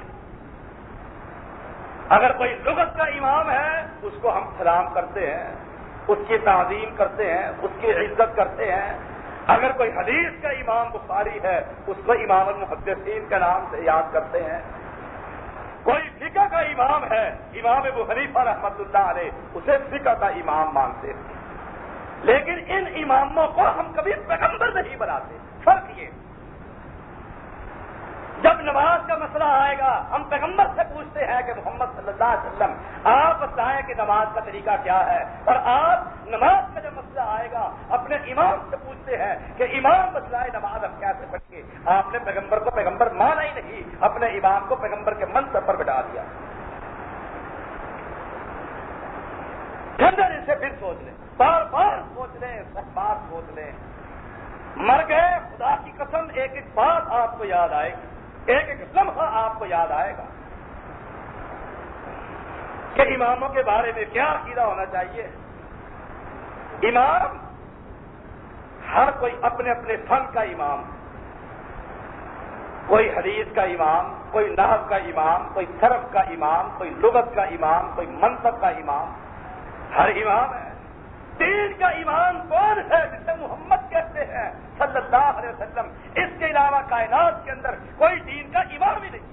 اگر کوئی لغت کا امام ہے اس کو ہم سلام کرتے ہیں, اس کی تعظیم کرتے ہیں, اس کی عزت کرتے ہیں. اگر کوئی حدیث کا امام بخاری ہے اس کو امام المحدثین کے نام سے یاد کرتے ہیں. کوئی فقہ کا امام ہے, امام ابو حنیفہ رحمۃ اللہ علیہ, اسے فقہ کا امام مانتے ہیں. لیکن ان اماموں کو ہم کبھی پیغمبر نہیں بناتے. فرق یہ, جب نماز کا مسئلہ آئے گا ہم پیغمبر سے پوچھتے ہیں کہ محمد صلی اللہ علیہ وسلم آپ بتائیں کہ نماز کا طریقہ کیا ہے, اور آپ نماز کا جب مسئلہ آئے گا اپنے امام سے پوچھتے ہیں کہ امام مسئلہ نماز ہم کیسے پڑھیں گے. آپ نے پیغمبر کو پیغمبر مانا ہی نہیں, اپنے امام کو پیغمبر کے منصب پر بٹھا دیا. پھر سے پھر سوچ لیں, بار بار سوچ لیں, سب بار سوچ لیں. مر گئے, خدا کی قسم ایک ایک بات آپ کو یاد آئے گی, ایک ایک لمحہ آپ کو یاد آئے گا کہ اماموں کے بارے میں کیا عقیدہ ہونا چاہیے. امام ہر کوئی اپنے اپنے فن کا امام, کوئی حدیث کا امام, کوئی نحو کا امام, کوئی صرف کا امام, کوئی لغت کا امام, کوئی منطق کا امام. ہر امام ہے. دین کا امام کون ہے جسے محمد کہتے ہیں صلی اللہ علیہ وسلم. اس کے علاوہ کائنات کے اندر کوئی دین کا امام ہی نہیں.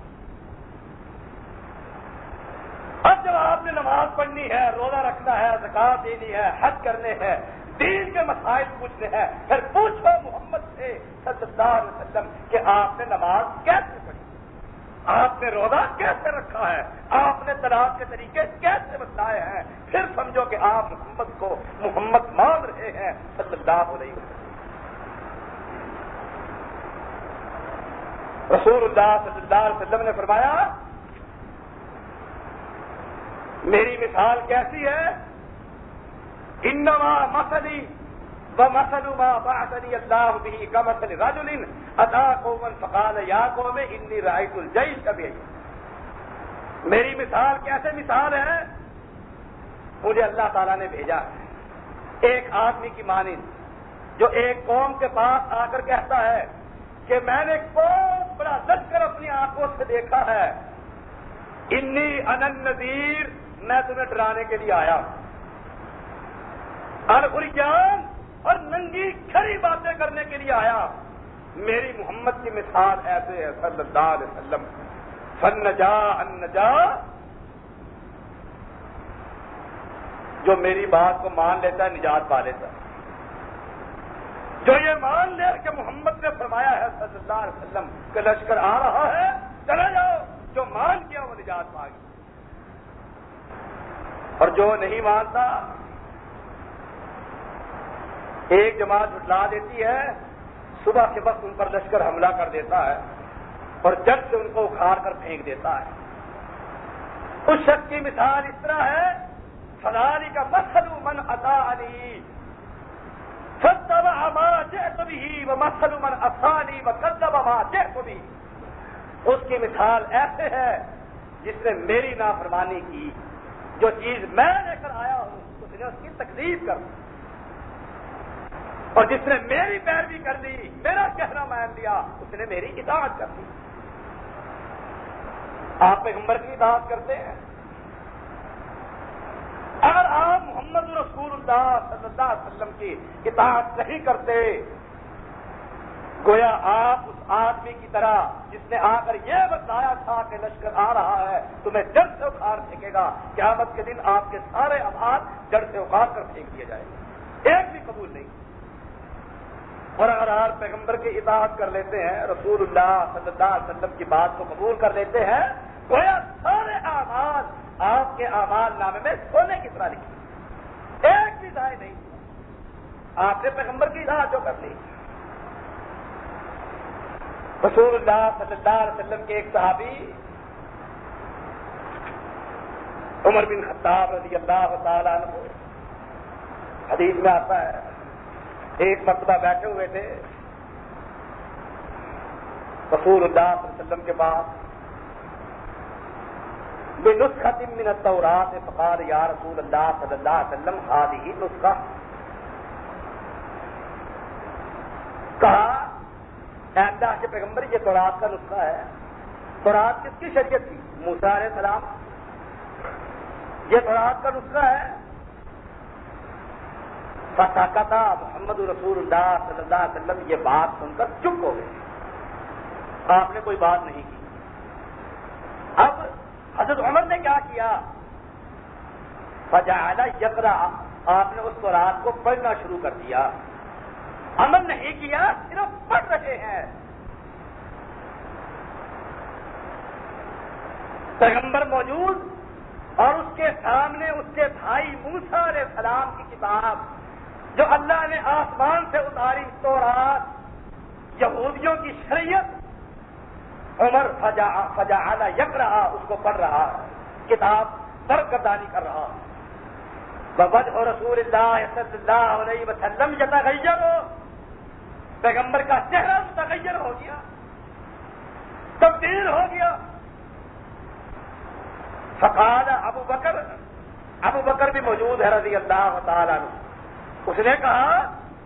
اب جب آپ نے نماز پڑھنی ہے, روزہ رکھنا ہے, زکات دینی ہے, حج کرنے ہیں, دین کے مسائل پوچھنے ہیں, پھر پوچھو محمد سے صلی اللہ علیہ وسلم کہ آپ نے نماز کیسے پڑھی, آپ نے روزہ کیسے رکھا ہے, آپ نے طلاق کے طریقے کیسے بتلائے ہیں. پھر سمجھو کہ آپ محمد کو محمد مان رہے ہیں صلی اللہ علیہ وسلم. رسول اللہ صلی اللہ علیہ وسلم نے فرمایا میری مثال کیسی ہے, انما مثلی ومثل ما بعثني الله به كمثل رجل اتى قوما فقال يا قوم اني رايت الجيش بعيني. میری مثال کیسے مثال ہے, مجھے اللہ تعالیٰ نے بھیجا ایک آدمی کی مانند جو ایک قوم کے پاس آ کر کہتا ہے کہ میں نے بہت بڑا لشکر اپنی آنکھوں سے دیکھا ہے, انی انا النذیر, میں تمہیں ڈرانے کے لیے آیا. العریان, اور ننگی کھری باتیں کرنے کے لیے آیا. میری محمد کی مثال ایسے ہے صلی اللہ علیہ وسلم. فالنجا النجا, جو میری بات کو مان لیتا ہے نجات پا لیتا ہے. جو یہ مان لے کہ محمد نے فرمایا ہے اللہ علیہ وسلم کا لشکر آ رہا ہے، چلا جاؤ، جو مان گیا وہ نجات پا گیا، اور جو نہیں مانتا ایک جماعت جھٹلا دیتی ہے، صبح کے وقت ان پر لشکر حملہ کر دیتا ہے اور جٹ سے ان کو اکھاڑ کر پھینک دیتا ہے۔ اس شخص کی مثال اس طرح ہے، فذالک مثل من اطاعنی فاتبع ما جئت به ومثل من عصانی وکذب ما جئت به۔ اس کی مثال ایسے ہے جس نے میری نافرمانی کی، جو چیز میں لے کر آیا ہوں اس نے اس کی تکذیب کر دی، اور جس نے میری پیروی کر دی، میرا کہنا مان لیا، اس نے میری اطاعت کر دی۔ آپ پیغمبر کی اطاعت کرتے ہیں؟ اگر آپ محمد رسول اللہ صلی اللہ علیہ وسلم کی اطاعت نہیں کرتے، گویا آپ اس آدمی کی طرح جس نے آ کر یہ بتایا تھا کہ لشکر آ رہا ہے تمہیں جڑ سے اکھاڑ پھینکے گا، قیامت کے دن آپ کے سارے اعمال جڑ سے اکھاڑ کر پھینک دیے جائیں گے، ایک بھی قبول نہیں۔ اور اگر آپ پیغمبر کی اطاعت کر لیتے ہیں، رسول اللہ صلی اللہ علیہ وسلم کی بات کو قبول کر لیتے ہیں، گویا سارے اعمال آپ کے اعمال نامے میں سونے کی طرح لکھی، ایک بھی ضائع نہیں۔ آپ نے پیغمبر کی اطاعت جو کر لی۔ رسول اللہ صلی اللہ علیہ وسلم کے ایک صحابی عمر بن خطاب رضی اللہ تعالیٰ عنہ، حدیث میں آتا ہے، ایک مرتبہ بیٹھے ہوئے تھے رسول اللہ صلی اللہ علیہ وسلم کے پاس، بنسخۃ من التوراۃ فقال یا رسول اللہ صلی اللہ علیہ وسلم هذه نسخہ، کہا اے اللہ کے پیغمبر یہ تورات کا نسخہ ہے۔ تورات کس کی شریعت تھی؟ موسیٰ علیہ السلام، یہ تورات کا نسخہ ہے۔ فسکت محمد رسول اللہ صلی اللہ علیہ وسلم، یہ بات سن کر چپ ہو گئے، آپ نے کوئی بات نہیں کی۔ اب حضرت عمر نے کیا کیا؟ فجعل یقرأ، آپ نے اس تورات کو پڑھنا شروع کر دیا، عمل نہیں کیا، صرف پڑھ رہے ہیں۔ پیغمبر موجود اور اس کے سامنے اس کے بھائی موسیٰ علیہ السلام کی کتاب جو اللہ نے آسمان سے اتاری، تورات، یہودیوں کی شریعت، عمر فجعل یقرأ، اس کو پڑھ رہا، کتاب سرگردانی کر رہا۔ ووجہ رسول اللہ صلی اللہ علیہ وسلم یتغیر، پیغمبر کا چہرہ متغیر ہو گیا، تبدیل ہو گیا۔ فقال ابو بکر، ابو بکر بھی موجود ہے رضی اللہ تعالیٰ عنہ، اس نے کہا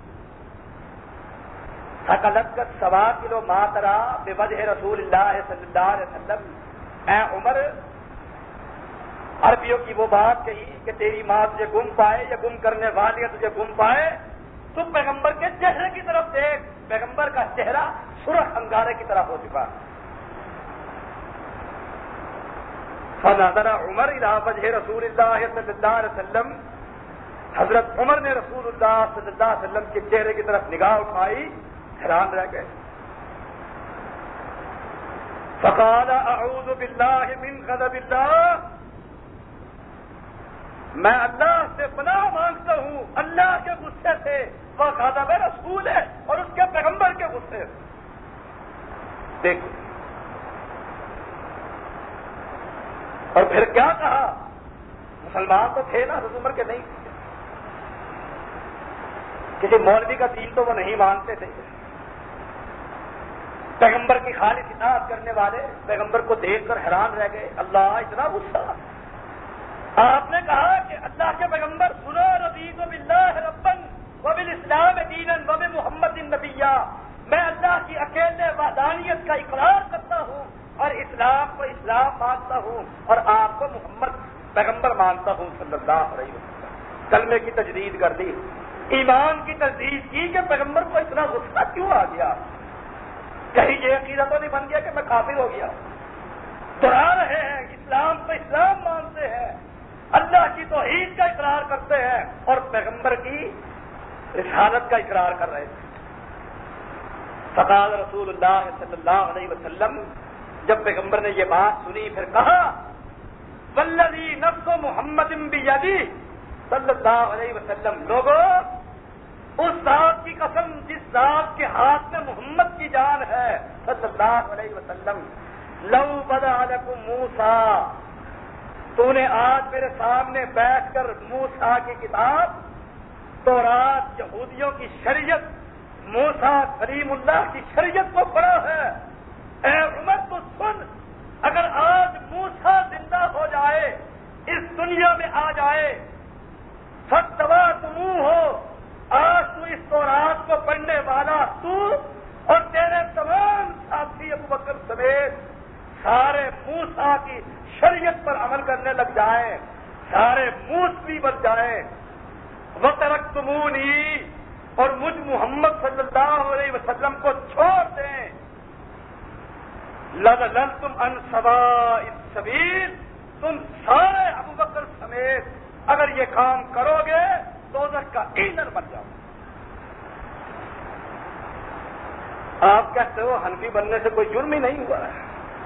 ثقلت کا سوا کلو ماترا بوجہ رسول اللہ صلی اللہ علیہ وسلم، اے عمر، عربیوں کی وہ بات کہی کہ تیری ماں تجھے گم پائے یا گم کرنے والی تجھے گم پائے، تو پیغمبر کے چہرے کی طرف دیکھ، پیغمبر کا چہرہ سرخ انگارے کی طرح ہو چکا۔ فنظر عمر الی وجہ رسول اللہ صلی اللہ علیہ وسلم، حضرت عمر نے رسول اللہ صلی اللہ علیہ وسلم کے چہرے کی طرف نگاہ اٹھائی، حیران رہ گئے۔ فقال اعوذ باللہ من غضب اللہ، میں اللہ سے پناہ مانگتا ہوں اللہ کے غصے سے، وہ غضب رسول ہے اور اس کے پیغمبر کے غصے سے۔ دیکھو، اور پھر کیا کہا؟ مسلمان تو تھے نا حضرت عمر کے؟ نہیں، کسی مولوی کا دین تو وہ نہیں مانتے تھے، پیغمبر کی خالص اطاعت کرنے والے پیغمبر کو دیکھ کر حیران رہ گئے، اللہ اتنا غصہ۔ آپ نے کہا کہ اللہ کے پیغمبر سنو، رضیت باللہ ربا وبالاسلام دینا وبمحمد نبیا، میں اللہ کی اکیلے وحدانیت کا اقرار کرتا ہوں اور اسلام کو اسلام مانتا ہوں اور آپ کو محمد پیغمبر مانتا ہوں صلی اللہ علیہ وسلم۔ کلمے کی تجدید کر دی، ایمان کی تجدید کی کہ پیغمبر کو اتنا غصہ کیوں آ گیا؟ کہیں یہ عقیدہ تو نہیں بن گیا کہ میں کافر ہو گیا؟ ڈرا رہے ہیں، اسلام کو اسلام مانتے ہیں، اللہ کی توحید کا اقرار کرتے ہیں اور پیغمبر کی رسالت کا اقرار کر رہے تھے۔ فقال رسول اللہ صلی اللہ علیہ وسلم، جب پیغمبر نے یہ بات سنی پھر کہا والذی نفس محمد بیدی صلی اللہ علیہ وسلم، لوگوں اس ذات کی قسم جس ذات کے ہاتھ میں محمد کی جان ہے صلی اللہ علیہ وسلم، لو بدا لکم موسیٰ، تو نے آج میرے سامنے بیٹھ کر موسیٰ کی کتاب تورات یہودیوں کی شریعت موسیٰ کلیم اللہ کی شریعت کو پڑھا ہے، اے عمر تو سن، اگر آج موسیٰ زندہ ہو جائے، اس دنیا میں آ جائے، فتوا تمو ہو، آج تو اس تورات کو پڑھنے والا تو اور تیرے تمام ساتھی ابو بکر سمیت سارے موسیٰ کی شریعت پر عمل کرنے لگ جائیں، سارے موسوی بن جائیں، وَتَرَكْتُمُونِي، اور مجھ محمد صلی اللہ علیہ وسلم کو چھوڑ دیں، لَضَلَلْتُمْ عَنْ سَوَاءِ السَّبِيلِ، تم سارے ابو بکر سمیت اگر یہ کام کرو گے دوزخ کا ایندھن بن جاؤ۔ آپ کہتے ہو حنفی بننے سے کوئی جرم ہی نہیں ہوا ہے،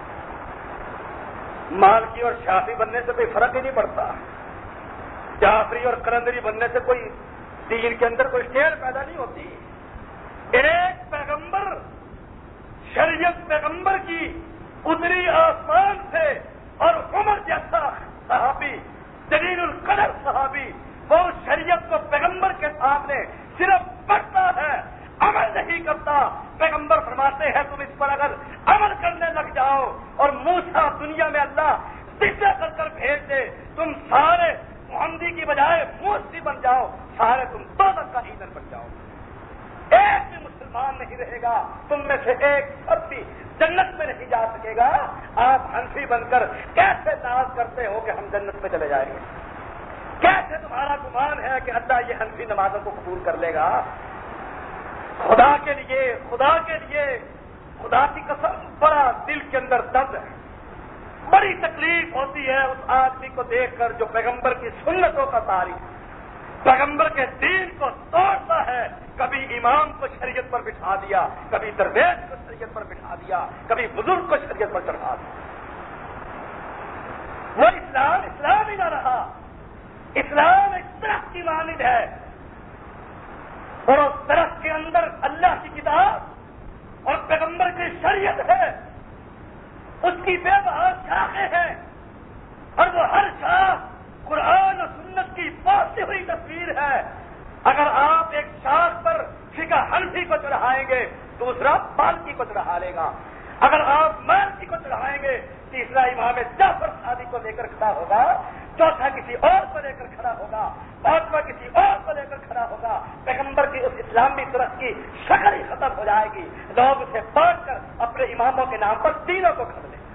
مالکی اور شافعی بننے سے کوئی فرق ہی نہیں پڑتا، جعفری اور قلندری بننے سے کوئی دین کے اندر کوئی ٹیڑھ پیدا نہیں ہوتی۔ ایک پیغمبر، شریعت پیغمبر کی اتری آسمان سے، اور عمر جیسا صحابی، جلیل القدر صحابی، وہ شریعت کو پیغمبر کے سامنے صرف پڑھتا ہے، عمل نہیں کرتا۔ پیغمبر فرماتے ہیں تم اس پر اگر عمل کرنے لگ جاؤ اور موسیٰ دنیا میں اللہ سجدہ کر کر بھیج دے، تم سارے محمدی کی بجائے موسی بن جاؤ، سارے تم دوزخ کا ایندھن بن جاؤ۔ ایک بھی مسلمان نہیں رہے گا، تم میں سے ایک سب بھی جنت میں نہیں جا سکے گا۔ آپ حنفی بن کر کیسے ناز کرتے ہو کہ ہم جنت میں چلے جائیں گے؟ کیسے تمہارا گمان ہے کہ اللہ یہ حنفی نمازوں کو قبول کر لے گا؟ خدا کے لیے، خدا کے لیے، خدا کی قسم، بڑا دل کے اندر درد ہے، بڑی تکلیف ہوتی ہے اس آدمی کو دیکھ کر جو پیغمبر کی سنتوں کا تعریف، پیغمبر کے دین کو توڑتا ہے۔ کبھی امام کو شریعت پر بٹھا دیا، کبھی درویش کو شریعت پر بٹھا دیا، کبھی بزرگ کو شریعت پر چڑھا دیا۔ وہ اسلام اسلام ہی نہ رہا۔ اسلام ایک درخت کی مانند ہے، اور اس درخت کے اندر اللہ کی کتاب اور پیغمبر کی شریعت ہے، اس کی بے بہا شاخیں ہیں، اور وہ ہر شاخ قرآن و سنت کی پوسی ہوئی تصویر ہے۔ اگر آپ ایک شاخ پر فقہ حنفی کو چڑھائیں گے، دوسرا مالکی کو چڑھا لے گا۔ اگر آپ مالکی کو چڑھائیں گے، تیسرا امام جعفر صادق کو لے کر کھڑا ہوگا، چوتھا کسی اور کو لے کر کھڑا ہوگا، پانچواں کسی اور کو لے کر کھڑا ہوگا۔ پیغمبر کی اس اسلامی درخت کی شکل ہی ختم ہو جائے گی، لوگ اسے بانٹ کر اپنے اماموں کے نام پر تینوں کو کھڑ لیں۔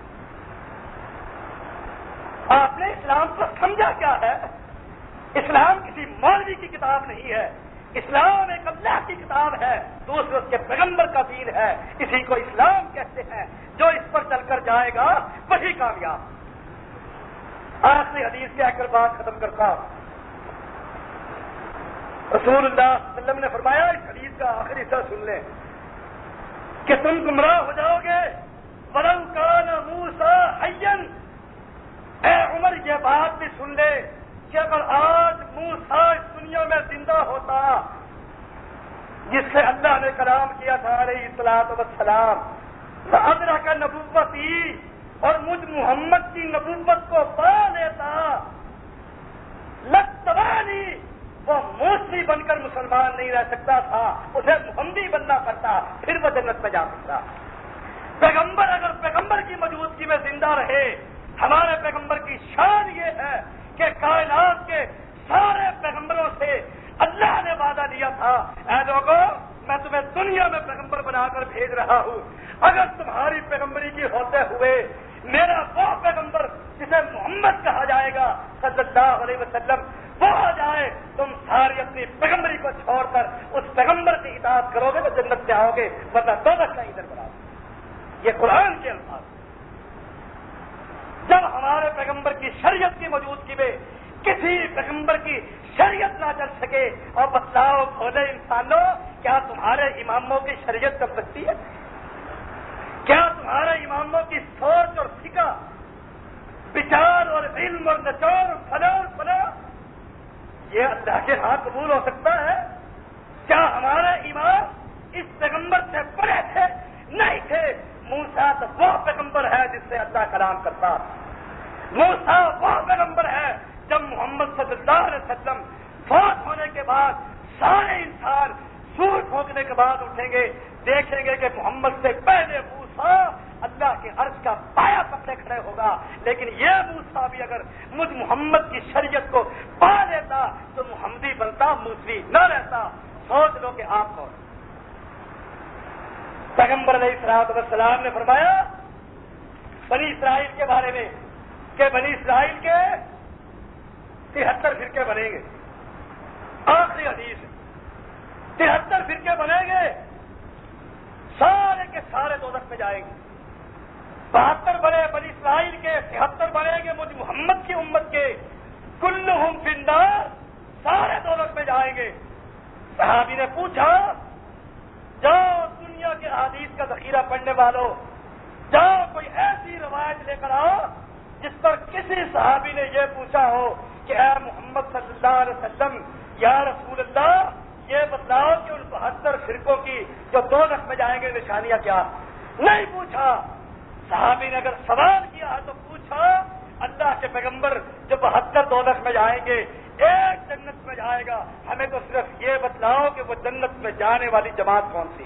آپ نے اسلام کو سمجھا کیا ہے؟ اسلام کسی مولوی کی کتاب نہیں ہے، اسلام ایک اللہ کی کتاب ہے، دوسرے اس کے پیغمبر کا دین ہے۔ اسی کو اسلام کہتے ہیں، جو اس پر چل کر جائے گا وہی کامیاب۔ آخری حدیث کہہ کر بات ختم کرتا ہوں۔ رسول اللہ صلی اللہ علیہ وسلم نے فرمایا، اس حدیث کا آخری حصہ سن لیں، کہ تم گمراہ ہو جاؤ گے وَلَوْ كَانَ مُوسَىٰ حَيًّا۔ اے عمر یہ بات بھی سن لے کہ اگر آج موسیٰ اس دنیا میں زندہ ہوتا، جس سے اللہ نے کلام کیا تھا علیہ الصلوۃ والسلام، فَأَدْرَكَ نَبُوَّتِي، اور مجھ محمد کی نبوت کو پا لیتا، لَاتَّبَعَنِي، وہ موسی بن کر مسلمان نہیں رہ سکتا تھا، اسے محمدی بننا پڑتا، پھر وہ جنت میں جا سکتا۔ پیغمبر اگر پیغمبر کی موجودگی میں زندہ رہے، ہمارے پیغمبر کی شان یہ ہے کہ کائنات کے سارے پیغمبروں سے اللہ نے وعدہ لیا تھا، اے لوگوں میں تمہیں دنیا میں پیغمبر بنا کر بھیج رہا ہوں، اگر تمہاری پیغمبری کی ہوتے ہوئے میرا وہ پیغمبر جسے محمد کہا جائے گا صلی اللہ علیہ وسلم وہ آ جائے، تم ساری اپنی پیغمبری کو چھوڑ کر اس پیغمبر کی اطاعت کرو گے تو جنت سے آؤ گے، ورنہ دوزخ کا ایندھن بناؤ گے۔ یہ قرآن کے الفاظ۔ جب ہمارے پیغمبر کی شریعت کی موجودگی میں کسی پیغمبر کی شریعت نہ چل سکے. اور بتلاؤ بھولے انسانوں، کیا تمہارے اماموں کی شریعت چل سکتی ہے؟ کیا تمہارے اماموں کی سوچ اور فکر، بچار اور علم اور نچوڑ اور فلاں اور فلاں یہ اللہ کے ہاں قبول ہو سکتا ہے؟ کیا ہمارے امام اس پیغمبر سے بڑے تھے؟ نہیں تھے. موسیٰ تو وہ پیغمبر ہے جس سے اللہ کلام کرتا. موسیٰ وہ پیغمبر ہے جب محمد صلی اللہ علیہ وسلم فوت ہونے کے بعد سارے انسان سور پھونکنے کے بعد اٹھیں گے، دیکھیں گے کہ محمد سے پہلے موسیٰ اللہ کے عرش کا پایا پکڑے کھڑے ہوگا. لیکن یہ موسیٰ بھی اگر مجھ محمد کی شریعت کو پا لیتا تو محمدی بنتا، موسوی نہ رہتا. سوچ لو کہ آپ کون. پیغمبر علیہ الصلوۃ والسلام نے فرمایا بنی اسرائیل کے بارے میں کہ بنی اسرائیل کے تہتر فرقے بنیں گے. آخری حدیث تہتر فرقے بنیں گے، سارے کے سارے دوزخ میں جائیں گے. بہتر بنے بنی اسرائیل کے، تہتر بنیں گے مجھ محمد کی امت کے. کلہم فی النار، سارے دوزخ میں جائیں گے. صحابی نے پوچھا جاؤ دنیا کے حدیث کا ذخیرہ پڑھنے والوں، جاؤ کوئی ایسی روایت لے کر آؤ جس پر کسی صحابی نے یہ پوچھا ہو کہ اے محمد صلی اللہ علیہ وسلم یا رسول اللہ یہ بتلاؤ کہ ان بہتر فرقوں کی جو دوزخ میں جائیں گے نشانیاں کیا. نہیں پوچھا. صحابی نے اگر سوال کیا ہے تو پوچھا اللہ کے پیغمبر جو بہتر دوزخ میں جائیں گے ایک جنت میں جائے گا، ہمیں تو صرف یہ بتلاؤ کہ وہ جنت میں جانے والی جماعت کون سی،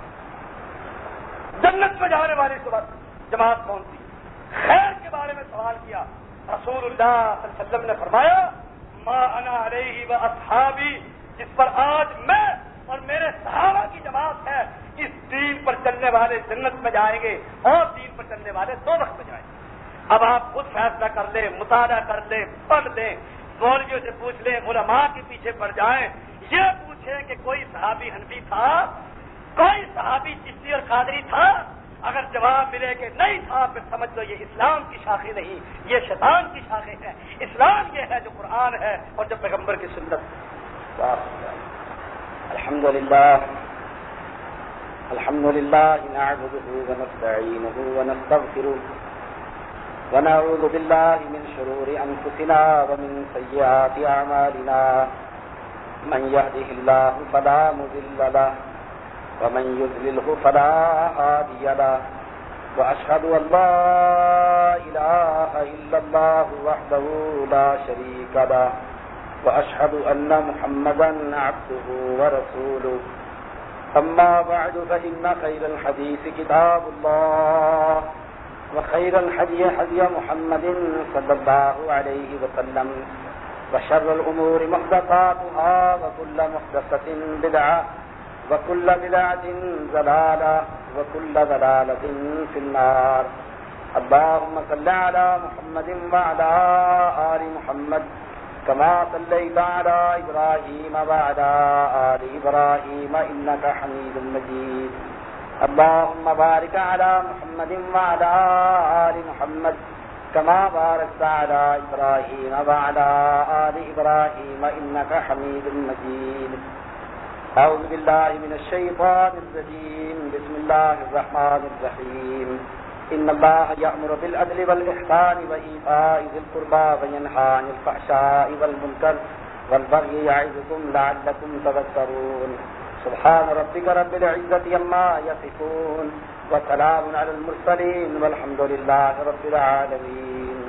جنت میں جانے والی جماعت کون سی. خیر کے بارے میں سوال کیا. رسول اللہ صلی اللہ علیہ وسلم نے فرمایا ما انا علیہ و اصحابی، جس پر آج میں اور میرے صحابہ کی جماعت ہے، اس دین پر چلنے والے جنت میں جائیں گے اور دین پر چلنے والے دوزخ میں جائیں گے. اب آپ خود فیصلہ کر لیں، مطالعہ کر لیں، پڑھ لیں، مولویوں سے پوچھ لیں، علماء کے پیچھے پڑ جائیں. یہ پوچھیں کہ کوئی صحابی حنفی تھا، کوئی صحابی چشتی اور قادری تھا. اگر جواب ملے کہ نہیں تھا پھر سمجھ لو یہ اسلام کی شاخیں نہیں، یہ شیطان کی شاخیں ہیں. اسلام یہ ہے جو قرآن ہے اور جو پیغمبر کی سنت. الحمد للہ الحمد للہ نعبده ونستعینه ونستغفره ونعوذ بالله من شرور انفسنا ومن سيئات اعمالنا من يهده الله فلا مضل له ومن يضلله فلا هادي له واشهد ان لا اله الا الله وحده لا شريك له واشهد ان محمدا عبده ورسوله. اما بعد فان خير الحديث كتاب الله وخير الهدي هدي محمد صلى الله عليه وسلم وشر الامور محدثاتها وكل محدثة بدعة وكل بدعة ضلالة وكل ضلالة في النار. اللهم صل على محمد وعلى آل محمد كما صليت على إبراهيم وعلى آل إبراهيم إنك حميد مجيد. اللهم بارك على محمد وعلى آل محمد كما باركت على إبراهيم وعلى آل إبراهيم إنك حميد مجيد. أعوذ بالله من الشيطان الرجيم. بسم الله الرحمن الرحيم. إن الله يأمر بالعدل والإحسان وإيتاء ذي القربى وينهى عن الفحشاء والمنكر والبغي يعظكم لعلكم تذكرون. سبحان ربك رب العزة عما يصفون وسلام على المرسلين والحمد لله رب العالمين.